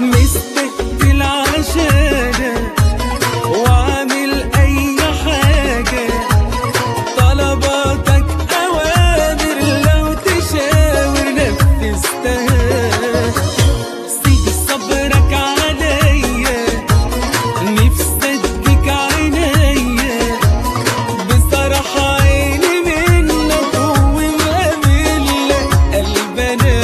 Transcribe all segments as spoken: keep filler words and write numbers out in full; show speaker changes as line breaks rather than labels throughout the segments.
مستقبل عشانك وعامل اي حاجة، طلباتك اوامر لو تشاور نفذتها. سيب صبرك عليا، نفسي اديك عينيا، بصراحة عيني منك ومقابلك قلبنا.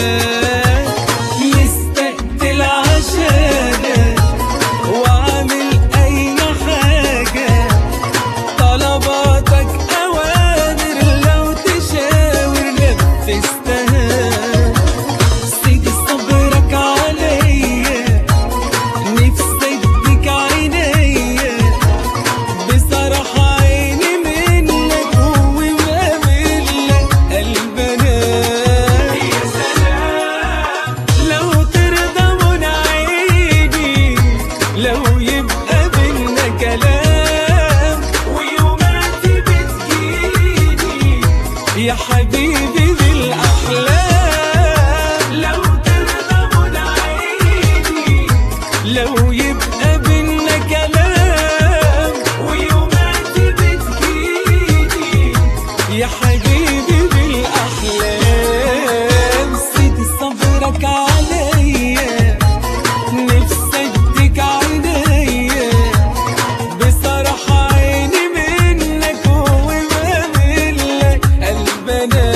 مستقبل عشانك وعامل اي حاجة، طلباتك اوامر لو تشاور نفذتها. سيب صبرك عليا، نفسي اديك عينيا، بصراحة عيني منك ومقابلك قلبنا. يا سلام لو ترضى من عيني، لو يبقى بينا كلام ويوماتي بتجيني يا حبيبي بالاحلام. لو ترضى من عيني، لو يبقى بينا كلام ويوماتي بتجيني يا حبيبي بالاحلام. سيب صبرك عليا، نفسي اديك عينيا، بصراحة عيني منك ومقابلك قلبنا.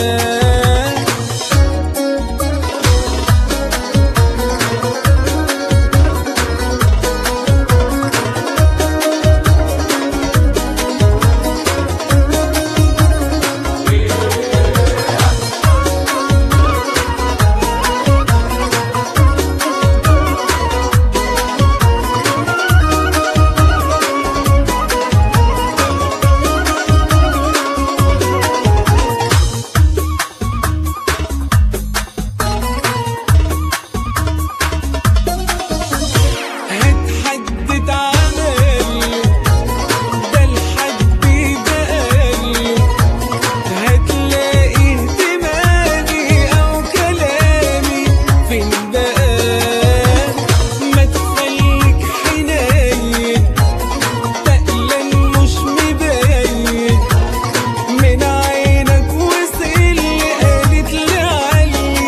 هتحدد عملي ده الحد بقالي، هتلاقي اهتمامي او كلامي فين بقى. ما تخليك حنين تقلق مش مبين، من عينك وصل قالت لي علي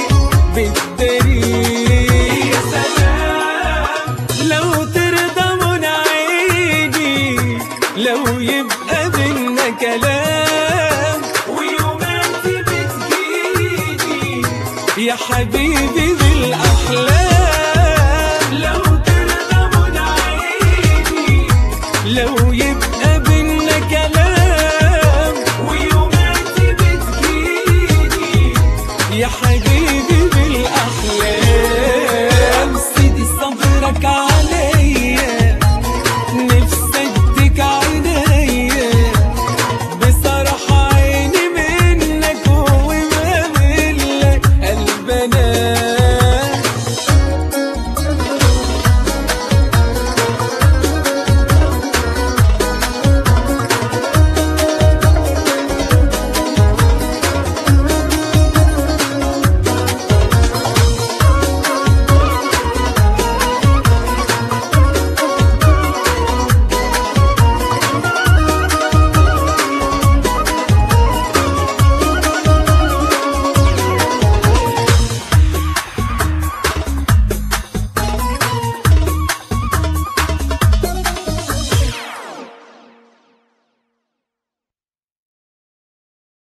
بالدليل. يا سلام لو ترضى من عيني، لو يبقى بينا كلام ويوماتي بتجيني يا حبيبي.